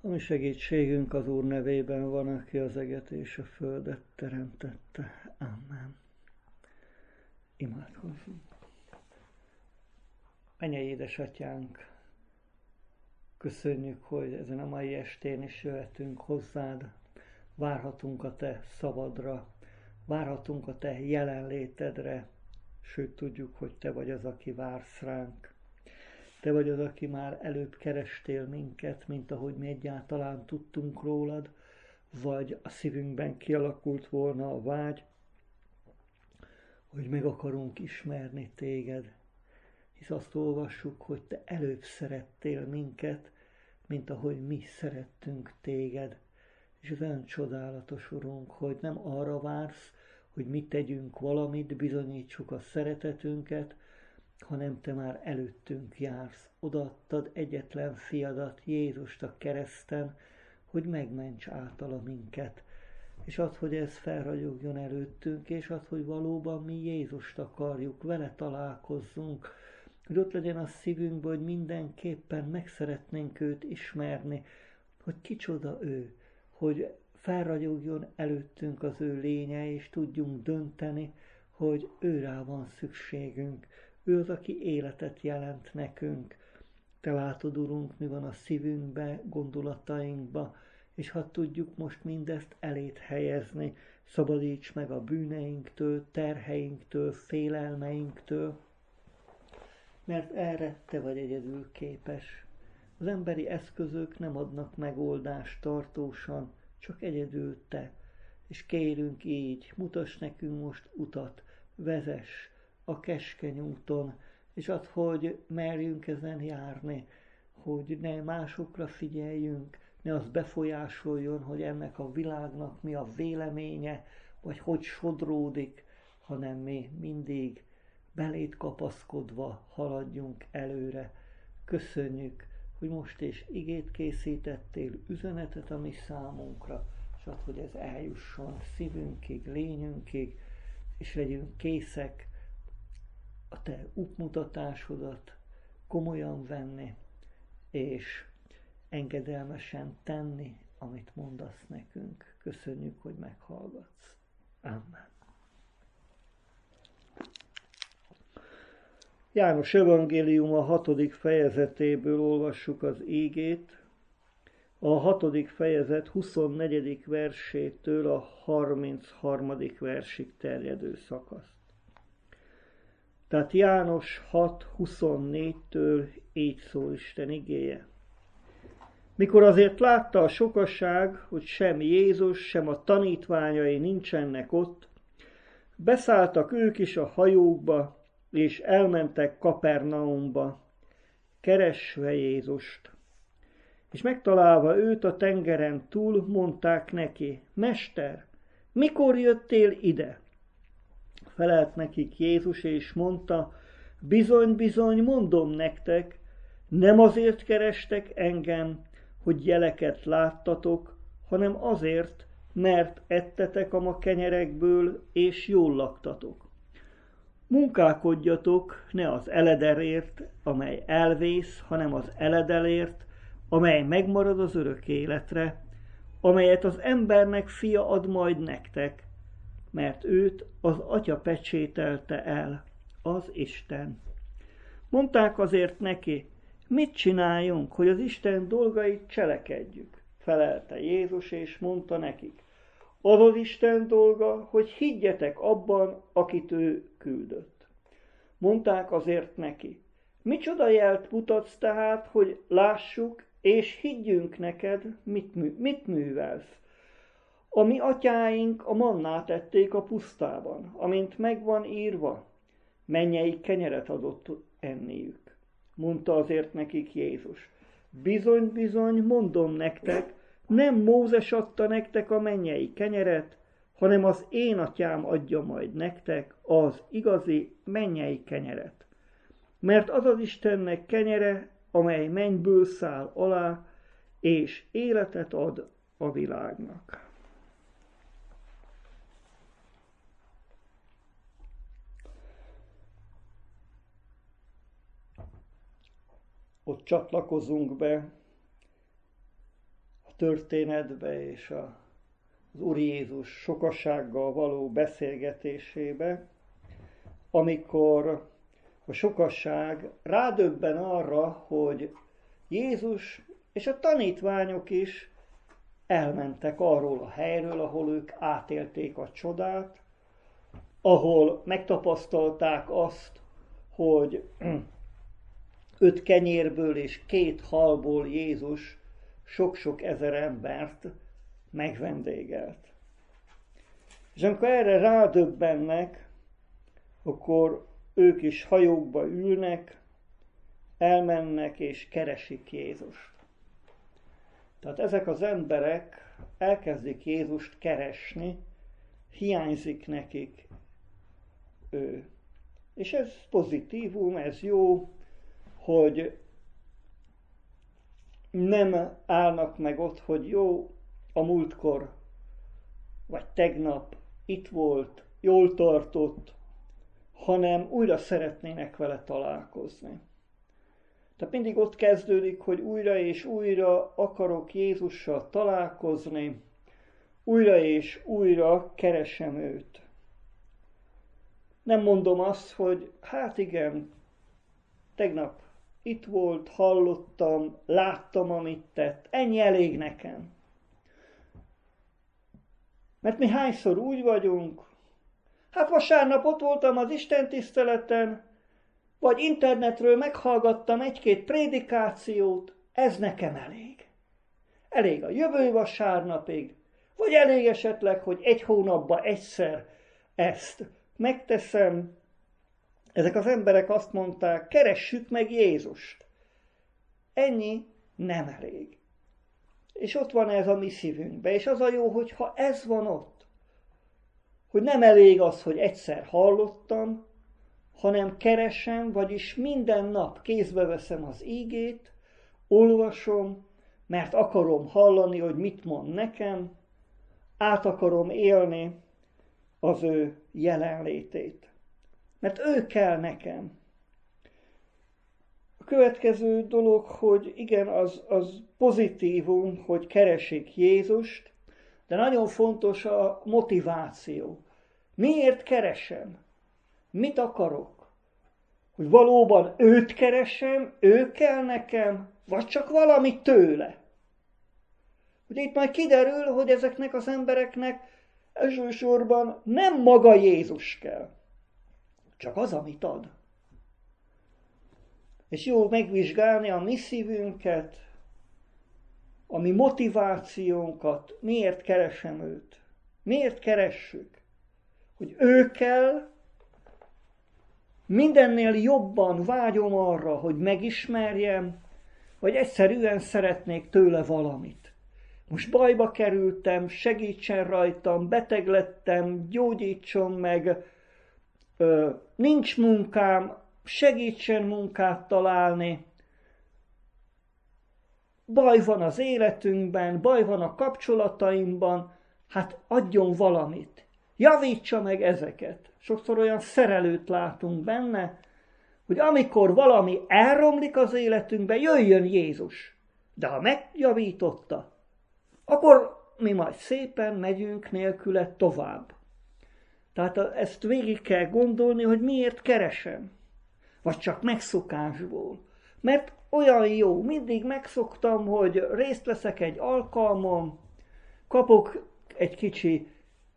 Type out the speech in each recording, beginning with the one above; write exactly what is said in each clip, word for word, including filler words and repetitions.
A mi segítségünk az Úr nevében van, aki az eget és a földet teremtette. Amen. Imádkozzunk. Mennyei édesatyánk, köszönjük, hogy ezen a mai estén is jöhetünk hozzád, várhatunk a te szavadra, várhatunk a te jelenlétedre, sőt tudjuk, hogy te vagy az, aki vársz ránk. Te vagy az, aki már előbb kerestél minket, mint ahogy mi egyáltalán tudtunk rólad, vagy a szívünkben kialakult volna a vágy, hogy meg akarunk ismerni téged. Hisz azt olvassuk, hogy te előbb szerettél minket, mint ahogy mi szerettünk téged. És ez olyan csodálatos, Urunk, hogy nem arra vársz, hogy mi tegyünk valamit, bizonyítsuk a szeretetünket, hanem te már előttünk jársz. Odaadtad egyetlen fiadat, Jézust a kereszten, hogy megments általa minket. És az, hogy ez felragyogjon előttünk, és az, hogy valóban mi Jézust akarjuk, vele találkozzunk, hogy ott legyen a szívünkben, hogy mindenképpen meg szeretnénk őt ismerni, hogy kicsoda ő, hogy felragyogjon előttünk az ő lénye, és tudjunk dönteni, hogy őrá van szükségünk. Ő az, aki életet jelent nekünk. Te látod, Urunk, mi van a szívünkbe, gondolatainkba, és ha tudjuk most mindezt elét helyezni, szabadíts meg a bűneinktől, terheinktől, félelmeinktől, mert erre te vagy egyedül képes. Az emberi eszközök nem adnak megoldást tartósan, csak egyedül te. És kérünk így, mutass nekünk most utat, vezess a keskeny úton, és add, hogy merjünk ezen járni, hogy ne másokra figyeljünk, ne az befolyásoljon, hogy ennek a világnak mi a véleménye, vagy hogy sodródik, hanem mi mindig beléd kapaszkodva haladjunk előre. Köszönjük, hogy most is igét készítettél, üzenetet a mi számunkra, és add, hogy ez eljusson szívünkig, lényünkig, és legyünk készek a te útmutatásodat komolyan venni, és engedelmesen tenni, amit mondasz nekünk. Köszönjük, hogy meghallgatsz. Amen. János evangélium a hatodik fejezetéből olvassuk az ígét, a hatodik fejezet huszonnegyedik versétől a harmincharmadik versig terjedő szakaszt. Tehát János hat huszonnégytől így szól Isten igéje. Mikor azért látta a sokaság, hogy sem Jézus, sem a tanítványai nincsenek ott, beszálltak ők is a hajókba, és elmentek Kapernaumba, keresve Jézust. És megtalálva őt a tengeren túl, mondták neki, Mester, mikor jöttél ide? Felelt nekik Jézus, és mondta, bizony, bizony, mondom nektek, nem azért kerestek engem, hogy jeleket láttatok, hanem azért, mert ettetek a ma kenyerekből, és jól laktatok. Munkálkodjatok ne az elederért, amely elvész, hanem az eledelért, amely megmarad az örök életre, amelyet az embernek fia ad majd nektek, mert őt az Atya pecsételte el, az Isten. Mondták azért neki, mit csináljunk, hogy az Isten dolgait cselekedjük? Felelte Jézus, és mondta nekik, az az Isten dolga, hogy higgyetek abban, akit ő küldött. Mondták azért neki, micsoda jelt mutatsz tehát, hogy lássuk, és higgyünk neked, mit, mű, mit művelsz? A mi atyáink a mannát ették a pusztában, amint megvan írva, mennyei kenyeret adott enniük. Mondta azért nekik Jézus, bizony, bizony, mondom nektek, nem Mózes adta nektek a mennyei kenyeret, hanem az én atyám adja majd nektek az igazi mennyei kenyeret. Mert az az Istennek kenyere, amely mennyből száll alá, és életet ad a világnak. Ott csatlakozunk be történetbe és a, az Úr Jézus sokasággal való beszélgetésébe, amikor a sokasság rádöbben arra, hogy Jézus és a tanítványok is elmentek arról a helyről, ahol ők átélték a csodát, ahol megtapasztalták azt, hogy öt kenyérből és két halból Jézus sok-sok ezer embert megvendégelt. És amikor erre rádöbbennek, akkor ők is hajókba ülnek, elmennek és keresik Jézust. Tehát ezek az emberek elkezdik Jézust keresni, hiányzik nekik ő. És ez pozitívum, ez jó, hogy nem állnak meg ott, hogy jó, a múltkor, vagy tegnap itt volt, jól tartott, hanem újra szeretnének vele találkozni. Tehát mindig ott kezdődik, hogy újra és újra akarok Jézussal találkozni, újra és újra keresem őt. Nem mondom azt, hogy hát igen, tegnap itt volt, hallottam, láttam, amit tett, ennyi elég nekem. Mert mi hányszor úgy vagyunk, hát vasárnap ott voltam az istentiszteleten, vagy internetről meghallgattam egy-két prédikációt, ez nekem elég. Elég a jövő vasárnapig, vagy elég esetleg, hogy egy hónapban egyszer ezt megteszem. Ezek az emberek azt mondták, keressük meg Jézust. Ennyi nem elég. És ott van ez a mi szívünkben, és az a jó, hogyha ez van ott, hogy nem elég az, hogy egyszer hallottam, hanem keresem, vagyis minden nap kézbe veszem az ígét, olvasom, mert akarom hallani, hogy mit mond nekem, át akarom élni az ő jelenlétét. Mert ő kell nekem. A következő dolog, hogy igen, az, az pozitívum, hogy keresik Jézust, de nagyon fontos a motiváció. Miért keresem? Mit akarok? Hogy valóban őt keresem, ő kell nekem, vagy csak valami tőle? Ugye itt majd kiderül, hogy ezeknek az embereknek elsősorban nem maga Jézus kell, csak az, amit ad. És jó megvizsgálni a mi szívünket, a mi motivációnkat, miért keresem őt, miért keressük, hogy ő kell, mindennél jobban vágyom arra, hogy megismerjem, vagy egyszerűen szeretnék tőle valamit. Most bajba kerültem, segítsen rajtam, beteg lettem, gyógyítson meg, ö, nincs munkám, segítsen munkát találni, baj van az életünkben, baj van a kapcsolataimban, hát adjon valamit, javítsa meg ezeket. Sokszor olyan szerelőt látunk benne, hogy amikor valami elromlik az életünkben, jöjjön Jézus. De ha megjavította, akkor mi majd szépen megyünk nélküle tovább. Tehát ezt végig kell gondolni, hogy miért keresem. Vagy csak megszokásból. Mert olyan jó, mindig megszoktam, hogy részt veszek egy alkalmon, kapok egy kicsi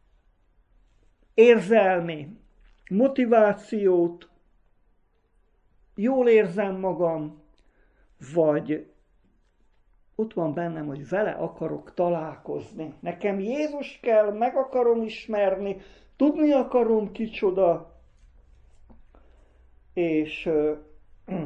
érzelmi motivációt, jól érzem magam, vagy ott van bennem, hogy vele akarok találkozni. Nekem Jézus kell, meg akarom ismerni, tudni akarom kicsoda, és uh,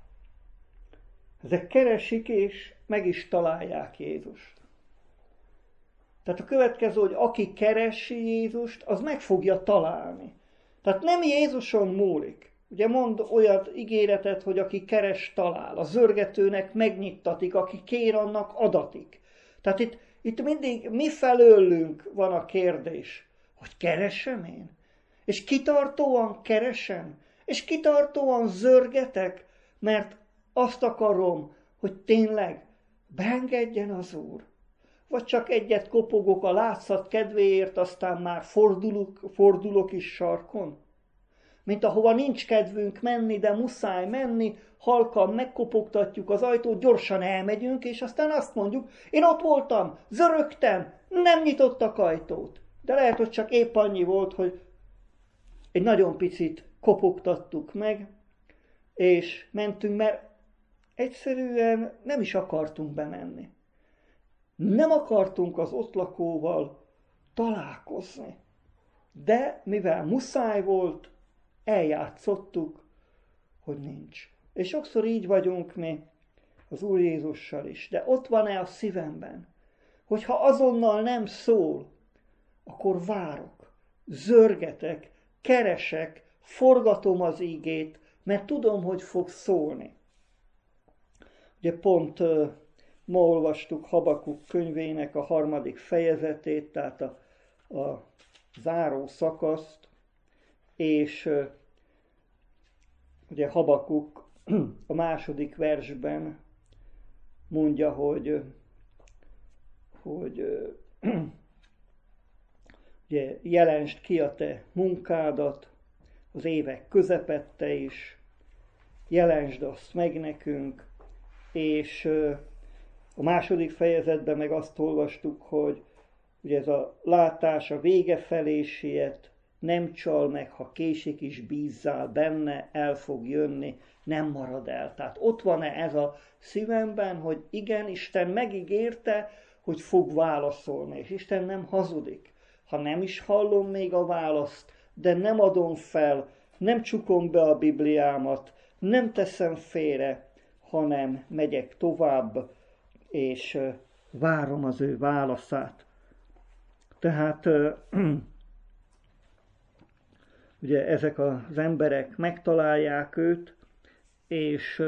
ezek keresik, és meg is találják Jézust. Tehát a következő, hogy aki keresi Jézust, az meg fogja találni. Tehát nem Jézuson múlik. Ugye mond olyat ígéretet, hogy aki keres, talál. A zörgetőnek megnyittatik, aki kér, annak adatik. Tehát itt, itt mindig mi felőlünk van a kérdés, hogy keresem én? És kitartóan keresem? És kitartóan zörgetek, mert azt akarom, hogy tényleg beengedjen az Úr. vagy csak egyet kopogok a látszat kedvéért, aztán már fordulok, fordulok is sarkon? Mint ahova nincs kedvünk menni, de muszáj menni, halkan megkopogtatjuk az ajtót, gyorsan elmegyünk, és aztán azt mondjuk, én ott voltam, zörögtem, nem nyitottak ajtót. De lehet, hogy csak épp annyi volt, hogy egy nagyon picit kopogtattuk meg, és mentünk, mert egyszerűen nem is akartunk bemenni. Nem akartunk az ott lakóval találkozni. De mivel muszáj volt, eljátszottuk, hogy nincs. És sokszor így vagyunk mi az Úr Jézussal is. De ott van-e a szívemben, hogyha azonnal nem szól, akkor várok, zörgetek, keresek, forgatom az ígét, mert tudom, hogy fog szólni. Ugye pont uh, ma olvastuk Habakuk könyvének a harmadik fejezetét, tehát a, a záró szakaszt, és uh, ugye Habakuk a második versben mondja, hogy, hogy uh, ugye, jelensd ki a te munkádat az évek közepette is, jelensd azt meg nekünk, és a második fejezetben meg azt olvastuk, hogy ugye ez a látás a vége felé siet, nem csal meg, ha késik is bízzál benne, el fog jönni, nem marad el. Tehát ott van-e ez a szívemben, hogy igen, Isten megígérte, hogy fog válaszolni, és Isten nem hazudik. Ha nem is hallom még a választ, de nem adom fel, nem csukom be a Bibliámat, nem teszem félre, hanem megyek tovább, és várom az ő válaszát. Tehát ugye ezek az emberek megtalálják őt, és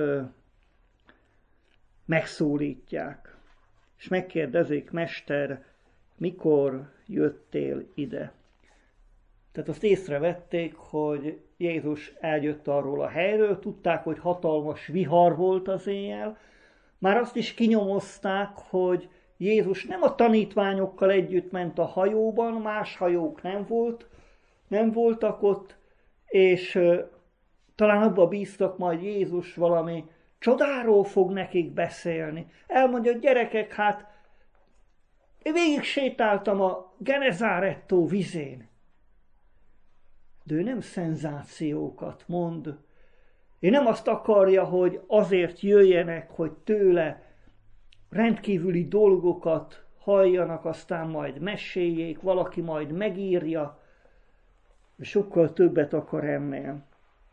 megszólítják, és megkérdezik, Mester, mikor jöttél ide? Tehát azt észrevették, hogy Jézus eljött arról a helyről, tudták, hogy hatalmas vihar volt az éjjel, már azt is kinyomozták, hogy Jézus nem a tanítványokkal együtt ment a hajóban, más hajók nem volt, nem voltak ott, és uh, talán abba bíztak, majd Jézus valami csodáról fog nekik beszélni. Elmondja, hogy gyerekek, hát én végig sétáltam a Genezárettó vizén. De ő nem szenzációkat mond. Ő nem azt akarja, hogy azért jöjjenek, hogy tőle rendkívüli dolgokat halljanak, aztán majd meséljék, valaki majd megírja. Sokkal többet akar ennél.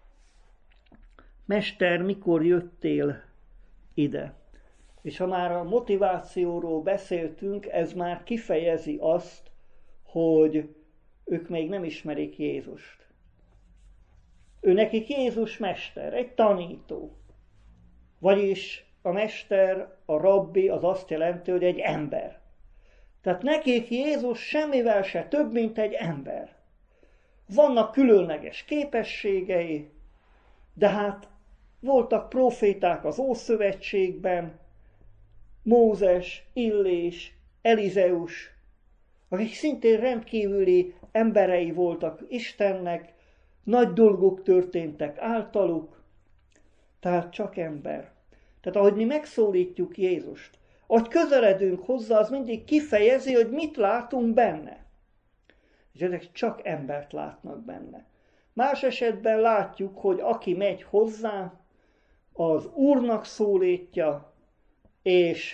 Mester, mikor jöttél ide? És ha már a motivációról beszéltünk, ez már kifejezi azt, hogy ők még nem ismerik Jézust. Ő nekik Jézus mester, egy tanító. Vagyis a mester, a rabbi, az azt jelenti, hogy egy ember. Tehát nekik Jézus semmivel se több, mint egy ember. Vannak különleges képességei, de hát voltak proféták az Ószövetségben, Mózes, Illés, Elizeus, akik szintén rendkívüli emberei voltak Istennek, nagy dolgok történtek általuk, tehát csak ember. Tehát ahogy mi megszólítjuk Jézust, ahogy közeledünk hozzá, az mindig kifejezi, hogy mit látunk benne. És ezek csak embert látnak benne. Más esetben látjuk, hogy aki megy hozzá, az Úrnak szólítja, és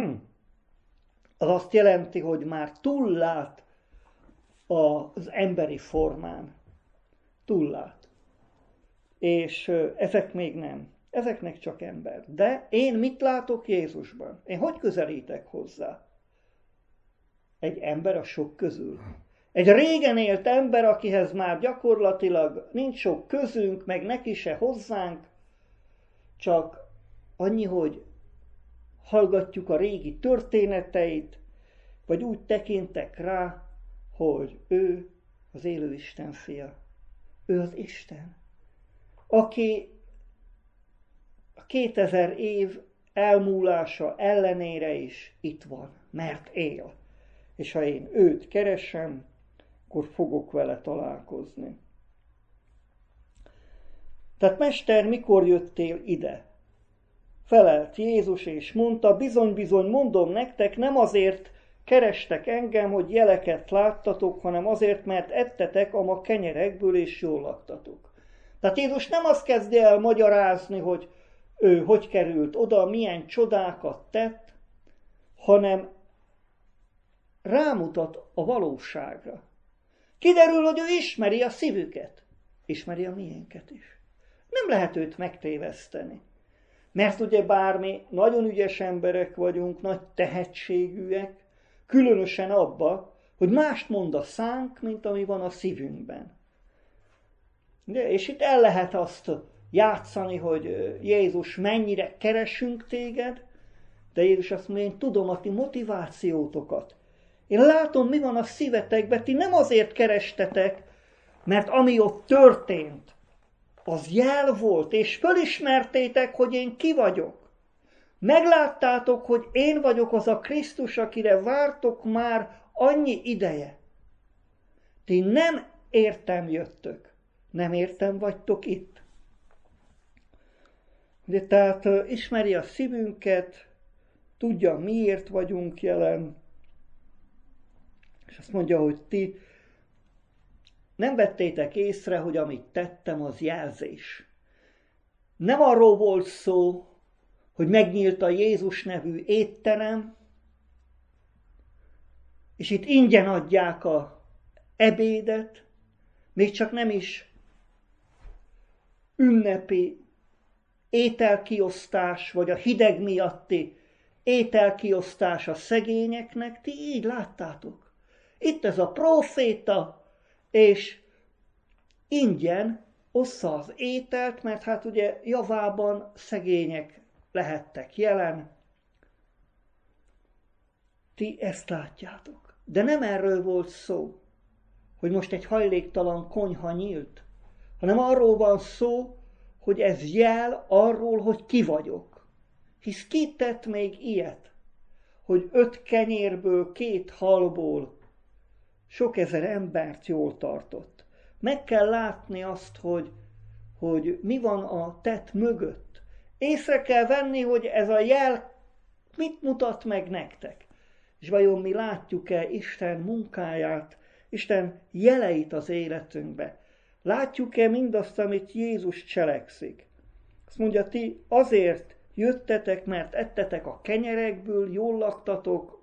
az azt jelenti, hogy már túllát az emberi formán. Túllát. És ezek még nem. Ezeknek csak ember. De én mit látok Jézusban? Én hogy közelítek hozzá? Egy ember a sok közül. Egy régen élt ember, akihez már gyakorlatilag nincs sok közünk, meg neki se hozzánk, csak annyi, hogy hallgatjuk a régi történeteit, vagy úgy tekintek rá, hogy ő az élő Isten fia. Ő az Isten, aki a kétezer év elmúlása ellenére is itt van, mert él. És ha én őt keresem, akkor fogok vele találkozni. Tehát mester, mikor jöttél ide? Felelt Jézus és mondta, bizony-bizony mondom nektek, nem azért kerestek engem, hogy jeleket láttatok, hanem azért, mert ettetek a ma kenyerekből és jól laktatok. Tehát Jézus nem azt kezdi el magyarázni, hogy ő hogy került oda, milyen csodákat tett, hanem rámutat a valóságra. Kiderül, hogy ő ismeri a szívüket, ismeri a miénket is. Nem lehet őt megtéveszteni. Mert ugye bármi nagyon ügyes emberek vagyunk, nagy tehetségűek, különösen abba, hogy mást mond a szánk, mint ami van a szívünkben. De, és itt el lehet azt játszani, hogy Jézus, mennyire keresünk téged, de Jézus azt mondja, én tudom a ti motivációtokat. Én látom, mi van a szívetekben, ti nem azért kerestetek, mert ami ott történt, az jel volt, és fölismertétek, hogy én ki vagyok. Megláttátok, hogy én vagyok az a Krisztus, akire vártok már annyi ideje. Ti nem értem jöttök, nem értem vagytok itt. De tehát uh, ismeri a szívünket, tudja, miért vagyunk jelen, és azt mondja, hogy ti nem vettétek észre, hogy amit tettem, az jelzés. Nem arról volt szó, hogy megnyílt a Jézus nevű étterem, és itt ingyen adják a ebédet, még csak nem is ünnepi ételkiosztás, vagy a hideg miatti ételkiosztás a szegényeknek, ti így láttátok. Itt ez a próféta, és ingyen ossza az ételt, mert hát ugye javában szegények lehettek jelen. Ti ezt látjátok. De nem erről volt szó, hogy most egy hajléktalan konyha nyílt, hanem arról van szó, hogy ez jel arról, hogy ki vagyok. Hisz ki tett még ilyet, hogy öt kenyérből, két halból sok ezer embert jól tartott. Meg kell látni azt, hogy, hogy mi van a tett mögött. Észre kell venni, hogy ez a jel mit mutat meg nektek. És vajon mi látjuk-e Isten munkáját, Isten jeleit az életünkbe? Látjuk-e mindazt, amit Jézus cselekszik? Azt mondja, ti azért jöttetek, mert ettetek a kenyerekből, jól laktatok,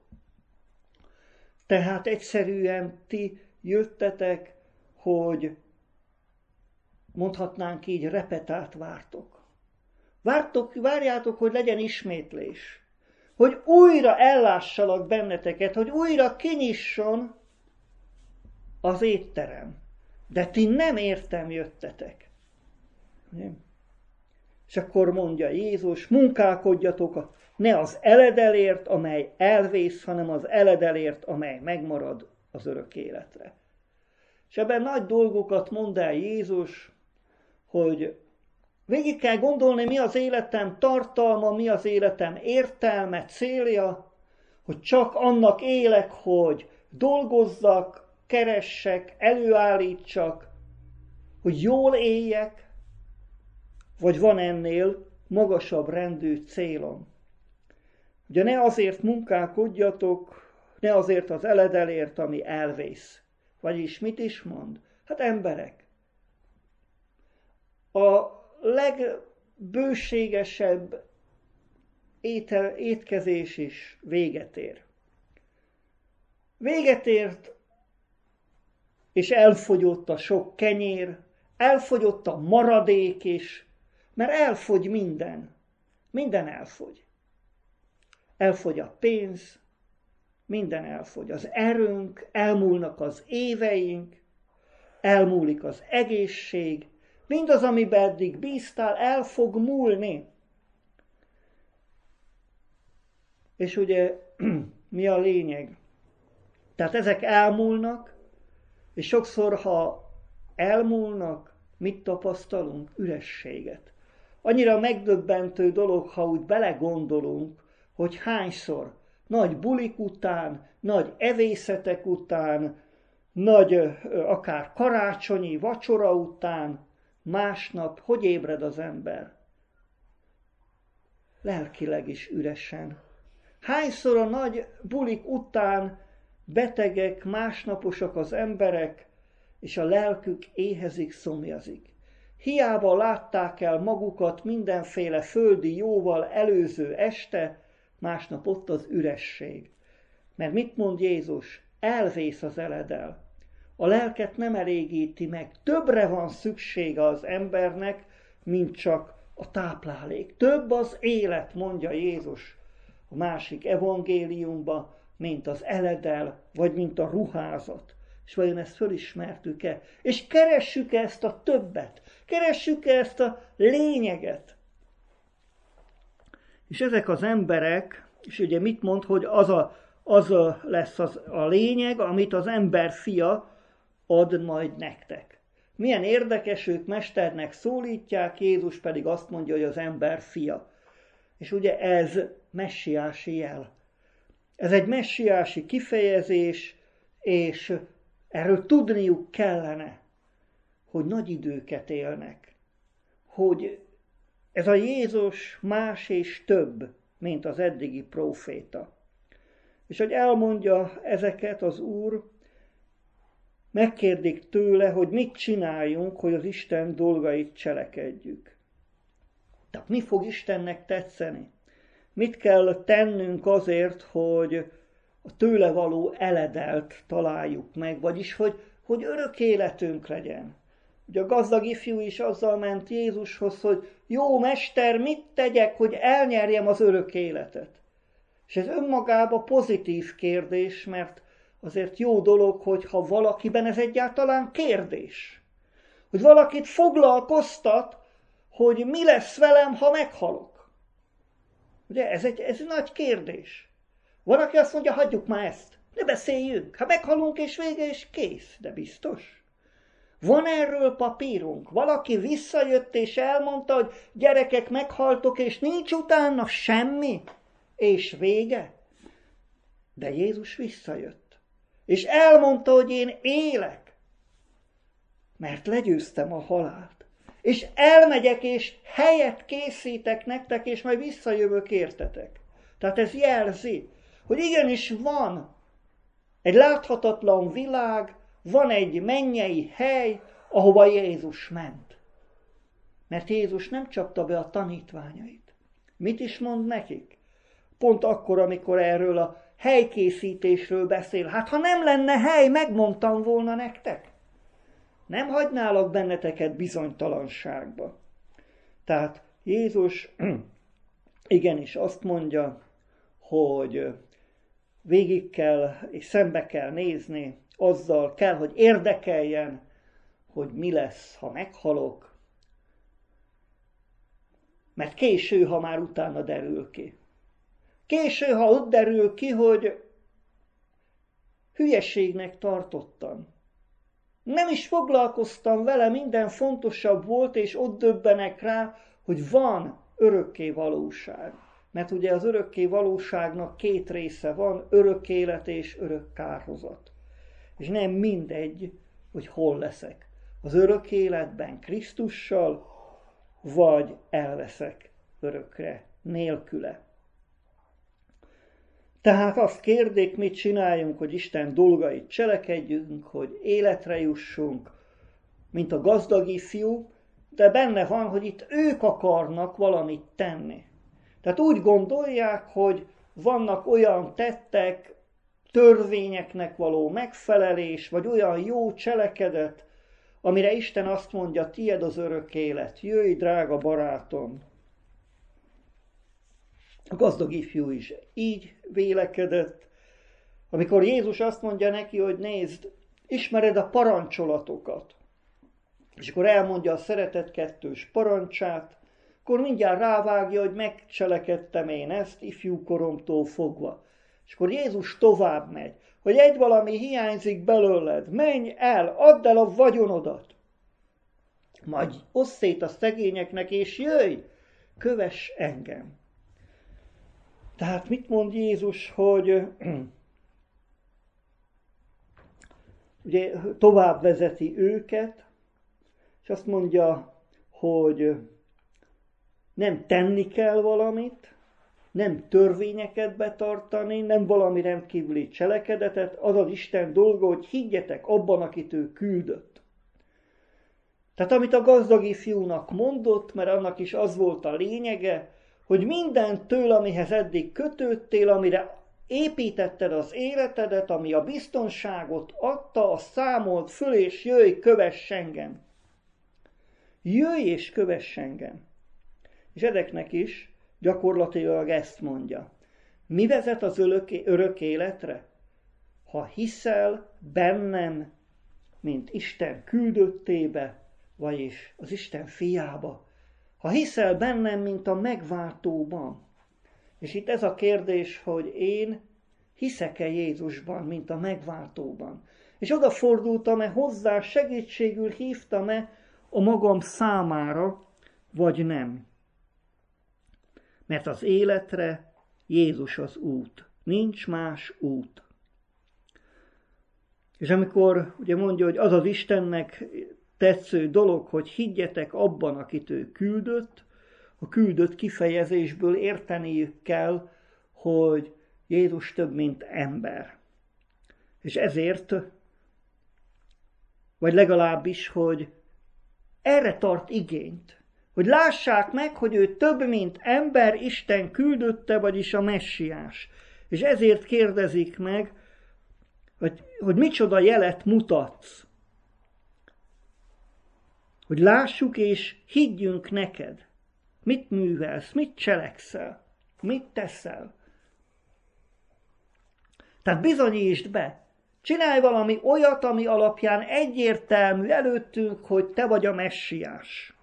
tehát egyszerűen ti jöttetek, hogy mondhatnánk így, repetát vártok. Vártok, várjátok, hogy legyen ismétlés. Hogy újra ellássalak benneteket, hogy újra kinyisson az étterem. De ti nem értem jöttetek. Nem? És akkor mondja Jézus, munkálkodjatok ne az eledelért, amely elvész, hanem az eledelért, amely megmarad az örök életre. És ebben nagy dolgokat mond el Jézus, hogy végig kell gondolni, mi az életem tartalma, mi az életem értelme, célja, hogy csak annak élek, hogy dolgozzak, keressek, előállítsak, hogy jól éljek, vagy van ennél magasabb rendű célom. Ugye ne azért munkálkodjatok, ne azért az eledelért, ami elvész. Vagyis mit is mond? Hát emberek. A legbőségesebb étel, étkezés is véget ér. Véget ért, és elfogyott a sok kenyér, elfogyott a maradék is, mert elfogy minden. Minden elfogy. Elfogy a pénz, minden elfogy. Az erőnk, elmúlnak az éveink, elmúlik az egészség, mindaz, amiben eddig bíztál, el fog múlni. És ugye mi a lényeg? Tehát ezek elmúlnak, és sokszor, ha elmúlnak, mit tapasztalunk? Ürességet. Annyira megdöbbentő dolog, ha úgy belegondolunk, hogy hányszor nagy bulik után, nagy evészetek után, nagy akár karácsonyi vacsora után, másnap hogy ébred az ember? Lelkileg is üresen. Hányszor a nagy bulik után betegek, másnaposak az emberek, és a lelkük éhezik, szomjazik. Hiába látták el magukat mindenféle földi jóval előző este, másnap ott az üresség. Mert mit mond Jézus? Elvész az eledel. A lelket nem elégíti meg. Többre van szüksége az embernek, mint csak a táplálék. Több az élet, mondja Jézus a másik evangéliumban, mint az eledel, vagy mint a ruházat. És vajon ezt fölismertük-e? És keressük-e ezt a többet? Keressük-e ezt a lényeget? És ezek az emberek, és ugye mit mond, hogy az, a, az a lesz az, a lényeg, amit az ember fia ad majd nektek. Milyen érdekes, ők mesternek szólítják, Jézus pedig azt mondja, hogy az ember fia. És ugye ez messiási jel. Ez egy messiási kifejezés, és erről tudniuk kellene, hogy nagy időket élnek. Hogy ez a Jézus más és több, mint az eddigi próféta. És hogy elmondja ezeket az Úr, megkérdik tőle, hogy mit csináljunk, hogy az Isten dolgait cselekedjük. Tehát mi fog Istennek tetszeni? Mit kell tennünk azért, hogy a tőle való eledelt találjuk meg, vagyis hogy, hogy örök életünk legyen. Ugye a gazdag ifjú is azzal ment Jézushoz, hogy jó mester, mit tegyek, hogy elnyerjem az örök életet? És ez önmagában pozitív kérdés, mert azért jó dolog, hogyha valakiben ez egyáltalán kérdés. Hogy valakit foglalkoztat, hogy mi lesz velem, ha meghalok. Ugye ez egy, ez egy nagy kérdés. Van, aki azt mondja, hagyjuk már ezt, ne beszéljünk, ha meghalunk és vége és kész, de biztos. Van erről papírunk? Valaki visszajött és elmondta, hogy gyerekek, meghaltok, és nincs utána semmi, és vége? De Jézus visszajött, és elmondta, hogy én élek, mert legyőztem a halált, és elmegyek, és helyet készítek nektek, és majd visszajövök értetek. Tehát ez jelzi, hogy igenis van egy láthatatlan világ, van egy mennyei hely, ahova Jézus ment. Mert Jézus nem csapta be a tanítványait. Mit is mond nekik? Pont akkor, amikor erről a helykészítésről beszél. Hát ha nem lenne hely, megmondtam volna nektek. Nem hagynálak benneteket bizonytalanságba. Tehát Jézus igenis azt mondja, hogy végig kell és szembe kell nézni, azzal kell, hogy érdekeljen, hogy mi lesz, ha meghalok, mert késő, ha már utána derül ki. Késő, ha ott derül ki, hogy hülyeségnek tartottam. Nem is foglalkoztam vele, minden fontosabb volt, és ott döbbenek rá, hogy van örökké valóság. Mert ugye az örökké valóságnak két része van, örök élet és örök kárhozat. És nem mindegy, hogy hol leszek. Az örök életben Krisztussal, vagy elveszek örökre, nélküle. Tehát azt kérdik, mit csináljunk, hogy Isten dolgait cselekedjünk, hogy életre jussunk, mint a gazdag ifjú, de benne van, hogy itt ők akarnak valamit tenni. Tehát úgy gondolják, hogy vannak olyan tettek, törvényeknek való megfelelés, vagy olyan jó cselekedet, amire Isten azt mondja, tied az örök élet, jöjj, drága barátom. A gazdag ifjú is így vélekedett, amikor Jézus azt mondja neki, hogy nézd, ismered a parancsolatokat, és akkor elmondja a szeretet kettős parancsát, akkor mindjárt rávágja, hogy megcselekedtem én ezt ifjúkoromtól fogva. És akkor Jézus tovább megy, hogy egy valami hiányzik belőled, menj el, add el a vagyonodat. Majd osszd szét a szegényeknek, és jöjj, kövess engem. Tehát mit mond Jézus, hogy ugye tovább vezeti őket, és azt mondja, hogy nem tenni kell valamit, nem törvényeket betartani, nem valami rendkívüli cselekedetet, az az Isten dolga, hogy higgyetek abban, akit ő küldött. Tehát amit a gazdag ifjúnak mondott, mert annak is az volt a lényege, hogy mindentől, amihez eddig kötődtél, amire építetted az életedet, ami a biztonságot adta, azt számold föl, és jöjj, kövess engem. Jöjj és kövess engem. És ezeknek is gyakorlatilag ezt mondja. Mi vezet az örök életre? Ha hiszel bennem, mint Isten küldöttébe, vagyis az Isten fiába. Ha hiszel bennem, mint a megváltóban. És itt ez a kérdés, hogy én hiszek-e Jézusban, mint a megváltóban. És odafordultam-e hozzá, segítségül hívtam-e a magam számára, vagy nem. Mert az életre Jézus az út. Nincs más út. És amikor ugye mondja, hogy az az Istennek tetsző dolog, hogy higgyetek abban, akit ő küldött, a küldött kifejezésből érteniük kell, hogy Jézus több, mint ember. És ezért, vagy legalábbis, hogy erre tart igényt, hogy lássák meg, hogy ő több, mint ember, Isten küldötte, vagyis a messiás. És ezért kérdezik meg, hogy, hogy micsoda jelet mutatsz. Hogy lássuk és higgyünk neked. Mit művelsz, mit cselekszel, mit teszel. Tehát bizonyítsd be. Csinálj valami olyat, ami alapján egyértelmű előttünk, hogy te vagy a messiás.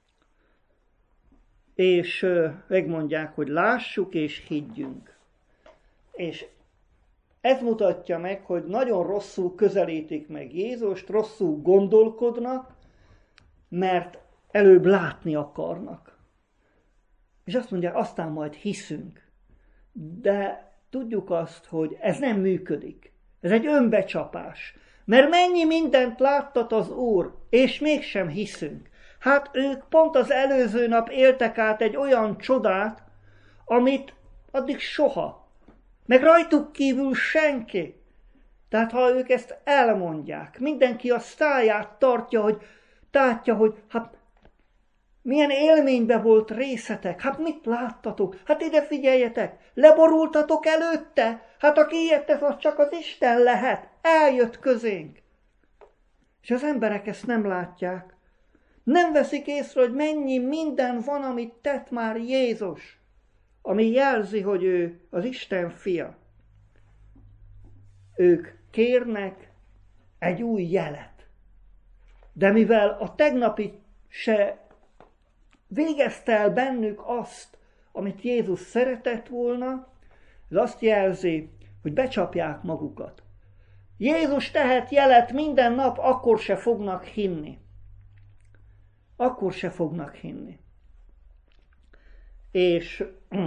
És megmondják, hogy lássuk és higgyünk. És ez mutatja meg, hogy nagyon rosszul közelítik meg Jézust, rosszul gondolkodnak, mert előbb látni akarnak. És azt mondják, aztán majd hiszünk. De tudjuk azt, hogy ez nem működik. Ez egy önbecsapás. Mert mennyi mindent láttat az Úr, és mégsem hiszünk. Hát ők pont az előző nap éltek át egy olyan csodát, amit addig soha. Meg rajtuk kívül senki. Tehát ha ők ezt elmondják, mindenki a száját tartja, hogy tátja, hogy hát milyen élménybe volt részetek, hát mit láttatok, hát ide figyeljetek, leborultatok előtte, hát aki ilyet tesz, az csak az Isten lehet, eljött közénk. És az emberek ezt nem látják. Nem veszik észre, hogy mennyi minden van, amit tett már Jézus, ami jelzi, hogy ő az Isten fia. Ők kérnek egy új jelet. De mivel a tegnapi se végezte el bennük azt, amit Jézus szeretett volna, ez azt jelzi, hogy becsapják magukat. Jézus tehet jelet minden nap, akkor se fognak hinni. Akkor se fognak hinni. És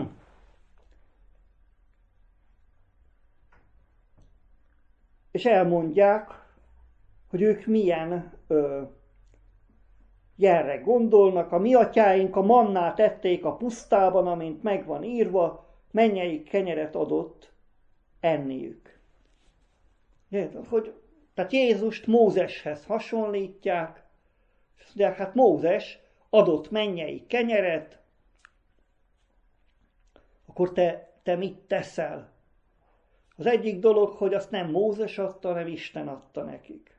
és elmondják, hogy ők milyen ö, jelre gondolnak. A mi atyáink a mannát ették a pusztában, amint meg van írva, mennyei kenyeret adott enniük. Hogy, tehát Jézust Mózeshez hasonlítják, és azt mondják, hát Mózes adott mennyei kenyeret, akkor te, te mit teszel? Az egyik dolog, hogy azt nem Mózes adta, hanem Isten adta nekik.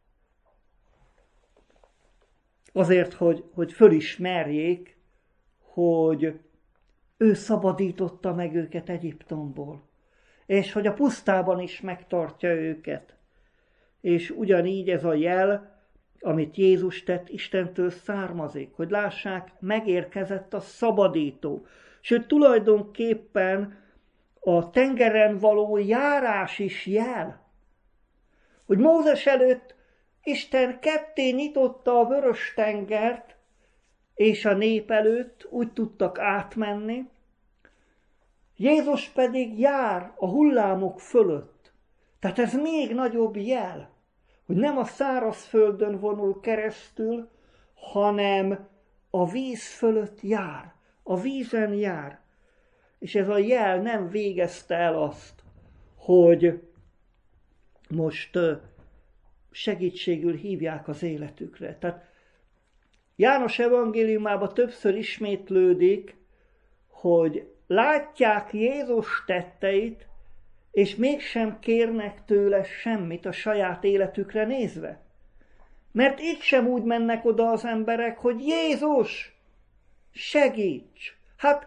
Azért, hogy, hogy fölismerjék, hogy ő szabadította meg őket Egyiptomból, és hogy a pusztában is megtartja őket. És ugyanígy ez a jel, amit Jézus tett, Istentől származik, hogy lássák, megérkezett a szabadító. Sőt, tulajdonképpen a tengeren való járás is jel. Hogy Mózes előtt Isten ketté nyitotta a vörös tengert, és a nép előtt úgy tudtak átmenni, Jézus pedig jár a hullámok fölött. Tehát ez még nagyobb jel, hogy nem a szárazföldön vonul keresztül, hanem a víz fölött jár, a vízen jár. És ez a jel nem végezte el azt, hogy most segítségül hívják az életükre. Tehát János evangéliumában többször ismétlődik, hogy látják Jézus tetteit, és mégsem kérnek tőle semmit a saját életükre nézve. Mert itt sem úgy mennek oda az emberek, hogy Jézus, segíts! Hát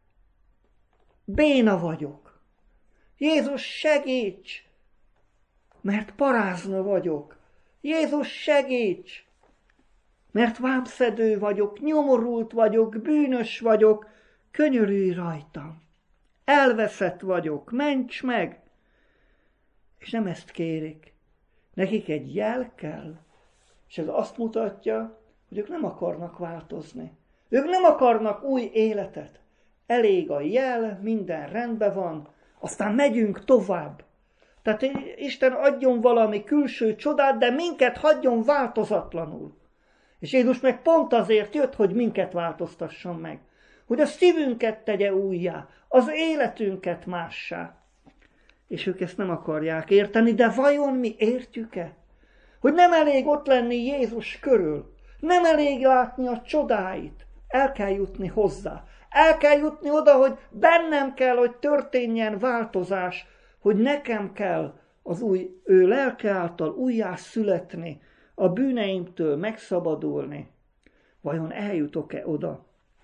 béna vagyok. Jézus, segíts! Mert parázna vagyok. Jézus, segíts! Mert vámszedő vagyok, nyomorult vagyok, bűnös vagyok, könyörülj rajtam. Elveszett vagyok, ments meg! És nem ezt kérik. Nekik egy jel kell, és ez azt mutatja, hogy ők nem akarnak változni. Ők nem akarnak új életet. Elég a jel, minden rendben van, aztán megyünk tovább. Tehát Isten adjon valami külső csodát, de minket hagyjon változatlanul. És Jézus meg pont azért jött, hogy minket változtasson meg. Hogy a szívünket tegye újjá, az életünket mássá. És ők ezt nem akarják érteni, de vajon mi értjük-e? Hogy nem elég ott lenni Jézus körül, nem elég látni a csodáit, el kell jutni hozzá. El kell jutni oda, hogy bennem kell, hogy történjen változás, hogy nekem kell az új, ő lelke által újjá születni, a bűneimtől megszabadulni. Vajon eljutok-e oda?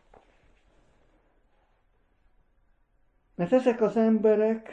Mert ezek az emberek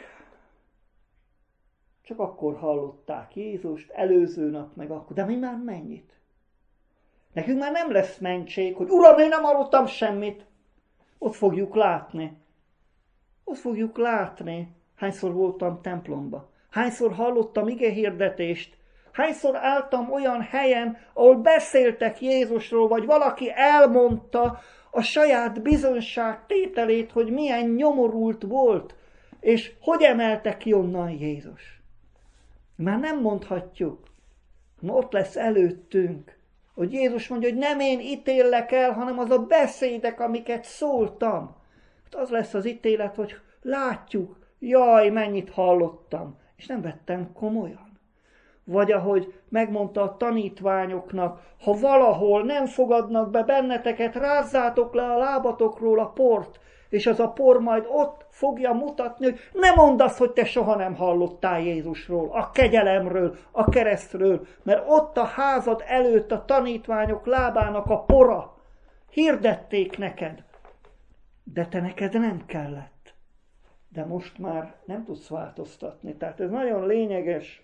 csak akkor hallották Jézust, előző nap meg akkor. De mi már mennyit? Nekünk már nem lesz mentség, hogy Uram, én nem hallottam semmit. Ott fogjuk látni. Ott fogjuk látni, hányszor voltam templomba. Hányszor hallottam igehirdetést. Hányszor álltam olyan helyen, ahol beszéltek Jézusról, vagy valaki elmondta a saját bizonyságtételét, hogy milyen nyomorult volt, és hogy emelte ki onnan Jézus. Már nem mondhatjuk. Ma ott lesz előttünk, hogy Jézus mondja, hogy nem én ítéllek el, hanem az a beszédek, amiket szóltam. Hát az lesz az ítélet, hogy látjuk, jaj, mennyit hallottam, és nem vettem komolyan. Vagy ahogy megmondta a tanítványoknak, ha valahol nem fogadnak be benneteket, rázzátok le a lábatokról a port, és az a por majd ott fogja mutatni, hogy ne mondd azt, hogy te soha nem hallottál Jézusról, a kegyelemről, a keresztről, mert ott a házad előtt a tanítványok lábának a pora. Hirdették neked, de te neked nem kellett. De most már nem tudsz változtatni. Tehát ez nagyon lényeges,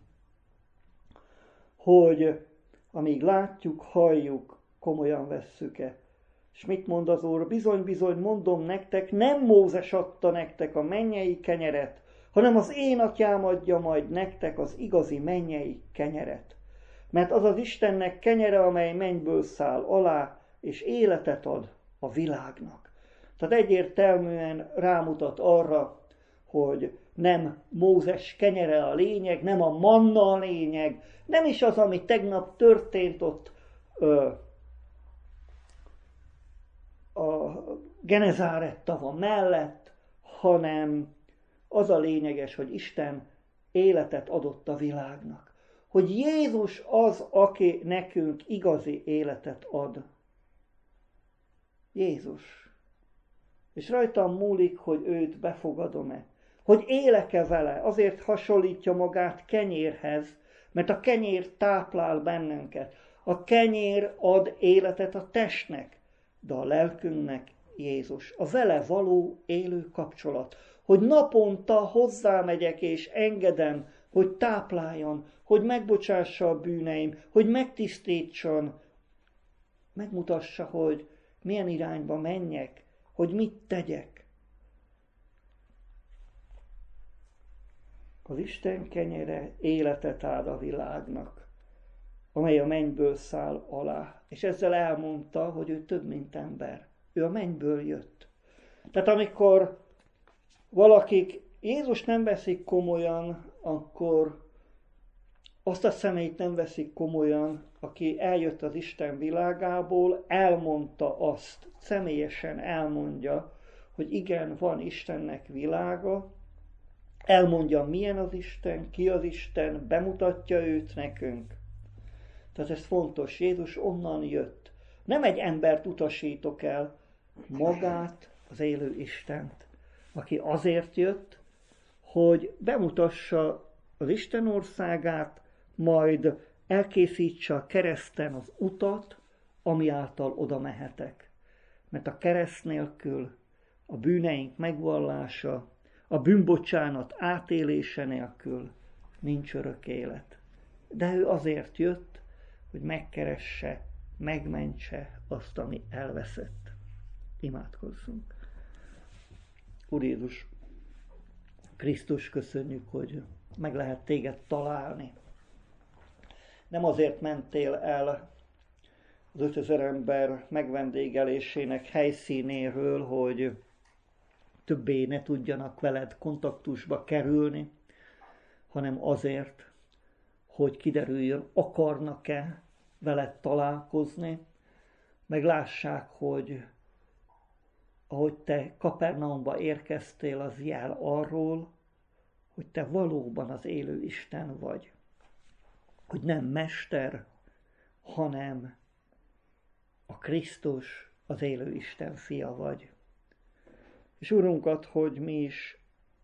hogy amíg látjuk, halljuk, komolyan vesszük-e. És mit mond az Úr? Bizony-bizony mondom nektek, nem Mózes adta nektek a mennyei kenyeret, hanem az én atyám adja majd nektek az igazi mennyei kenyeret. Mert az az Istennek kenyere, amely mennyből száll alá, és életet ad a világnak. Tehát egyértelműen rámutat arra, hogy nem Mózes kenyere a lényeg, nem a manna a lényeg, nem is az, ami tegnap történt ott ö, a Genezárett tava mellett, hanem az a lényeges, hogy Isten életet adott a világnak. Hogy Jézus az, aki nekünk igazi életet ad. Jézus. És rajtam múlik, hogy őt befogadom-e. Hogy élek-e vele. Azért hasonlítja magát kenyérhez, mert a kenyér táplál bennünket. A kenyér ad életet a testnek, de a lelkünknek Jézus. A vele való élő kapcsolat. Hogy naponta hozzámegyek és engedem, hogy tápláljon, hogy megbocsássa a bűneim, hogy megtisztítson, megmutassa, hogy milyen irányba menjek, hogy mit tegyek. Az Isten kenyere életet ad a világnak. amely a mennyből száll alá. És ezzel elmondta, hogy ő több, mint ember. Ő a mennyből jött. Tehát amikor valakik Jézus nem veszik komolyan, akkor azt a személyt nem veszik komolyan, aki eljött az Isten világából, elmondta azt, személyesen elmondja, hogy igen, van Istennek világa, elmondja, milyen az Isten, ki az Isten, bemutatja őt nekünk. Tehát ez fontos, Jézus onnan jött. Nem egy embert utasítok el, magát, az élő Istent, aki azért jött, hogy bemutassa az Isten országát, majd elkészítse a kereszten az utat, ami által oda mehetek. Mert a kereszt nélkül a bűneink megvallása, a bűnbocsánat átélése nélkül nincs örök élet. De ő azért jött, hogy megkeresse, megmentse azt, ami elveszett. Imádkozzunk. Úr Jézus, Krisztus, köszönjük, hogy meg lehet téged találni. Nem azért mentél el az ötezer ember megvendégelésének helyszínéről, hogy többé ne tudjanak veled kontaktusba kerülni, hanem azért, hogy kiderüljön, akarnak-e veled találkozni, meg lássák, hogy ahogy te Kapernaumba érkeztél, az jel arról, hogy te valóban az élő Isten vagy. Hogy nem mester, hanem a Krisztus, az élő Isten fia vagy. És Urunkat, hogy mi is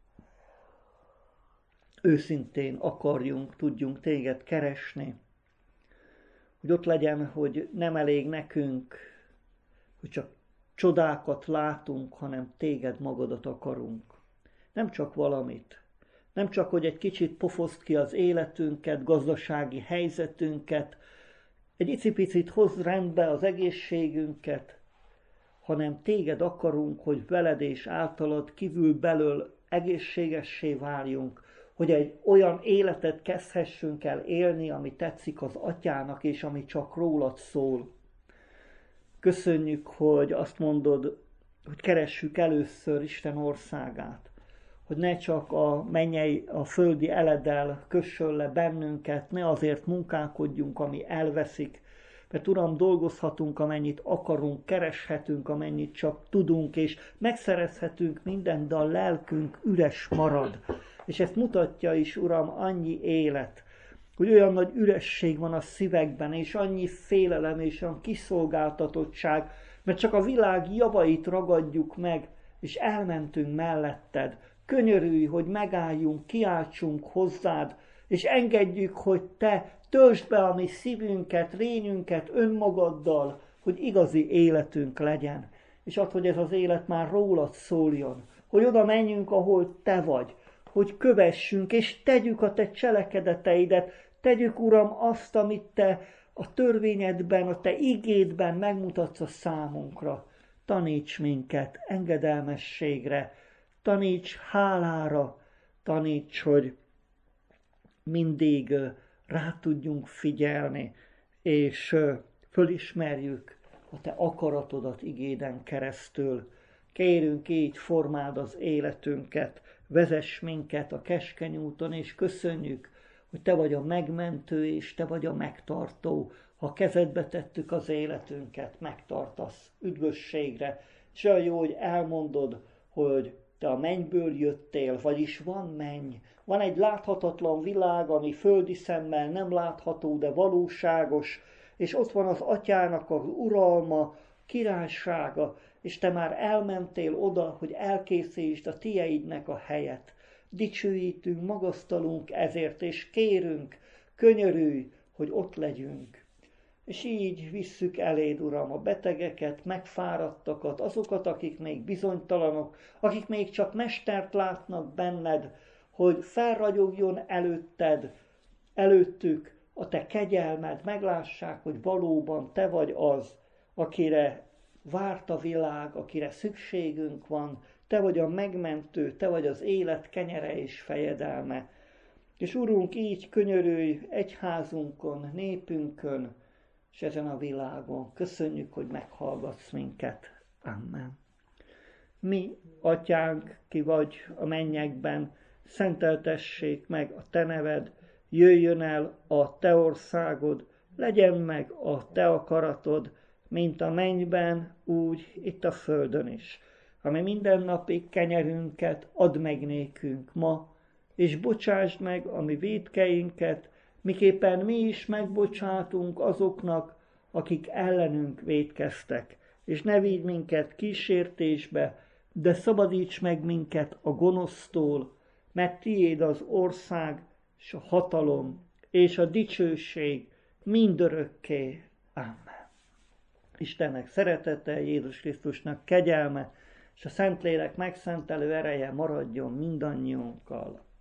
őszintén akarjunk, tudjunk téged keresni, hogy ott legyen, hogy nem elég nekünk, hogy csak csodákat látunk, hanem téged magadat akarunk. Nem csak valamit, nem csak, hogy egy kicsit pofozd ki az életünket, gazdasági helyzetünket, egy icipicit hozd rendbe az egészségünket, hanem téged akarunk, hogy veled és általad kívül belől egészségessé váljunk, hogy egy olyan életet kezdhessünk el élni, ami tetszik az Atyának, és ami csak rólad szól. Köszönjük, hogy azt mondod, hogy keressük először Isten országát, hogy ne csak a mennyei, a földi eledel kössön le bennünket, ne azért munkálkodjunk, ami elveszik, mert Uram, dolgozhatunk, amennyit akarunk, kereshetünk, amennyit csak tudunk, és megszerezhetünk mindent, de a lelkünk üres marad. És ezt mutatja is, Uram, annyi élet, hogy olyan nagy üresség van a szívekben, és annyi félelem, és olyan kiszolgáltatottság, mert csak a világ javait ragadjuk meg, és elmentünk melletted. Könyörülj, hogy megálljunk, kiáltsunk hozzád, és engedjük, hogy te töltsd be a mi szívünket, rényünket önmagaddal, hogy igazi életünk legyen. És add, hogy ez az élet már rólad szóljon, hogy oda menjünk, ahol te vagy, hogy kövessünk, és tegyük a te cselekedeteidet, tegyük, Uram, azt, amit te a törvényedben, a te igédben megmutatsz a számunkra. Taníts minket engedelmességre, taníts hálára, taníts, hogy mindig rá tudjunk figyelni, és fölismerjük a te akaratodat igéden keresztül. Kérünk, így formáld az életünket, vezess minket a keskeny úton, és köszönjük, hogy te vagy a megmentő, és te vagy a megtartó. Ha kezedbe tettük az életünket, megtartasz üdvösségre. És olyan jó, hogy elmondod, hogy te a mennyből jöttél, vagyis van menny. Van egy láthatatlan világ, ami földi szemmel nem látható, de valóságos, és ott van az Atyának az uralma, királysága, és te már elmentél oda, hogy elkészítsd a tieidnek a helyet. Dicsőítünk, magasztalunk ezért, és kérünk, könyörülj, hogy ott legyünk. És így visszük eléd, Uram, a betegeket, megfáradtakat, azokat, akik még bizonytalanok, akik még csak mestert látnak benned, hogy felragyogjon előtted, előttük a te kegyelmed, meglássák, hogy valóban te vagy az, akire várt a világ, akire szükségünk van, te vagy a megmentő, te vagy az élet kenyere és fejedelme. És Urunk, így könyörülj egyházunkon, népünkön, és ezen a világon. Köszönjük, hogy meghallgatsz minket. Amen. Mi, Atyánk, ki vagy a mennyekben, szenteltessék meg a te neved, jöjjön el a te országod, legyen meg a te akaratod, mint a mennyben, úgy itt a földön is. Ami mindennapi kenyerünket add meg nékünk ma, és bocsásd meg a mi vétkeinket, miképpen mi is megbocsátunk azoknak, akik ellenünk vétkeztek. És ne vigy minket kísértésbe, de szabadíts meg minket a gonosztól, mert tiéd az ország, és a hatalom, és a dicsőség mindörökké. Amen. Istennek szeretete, Jézus Krisztusnak kegyelme, és a Szentlélek megszentelő ereje maradjon mindannyiunkkal.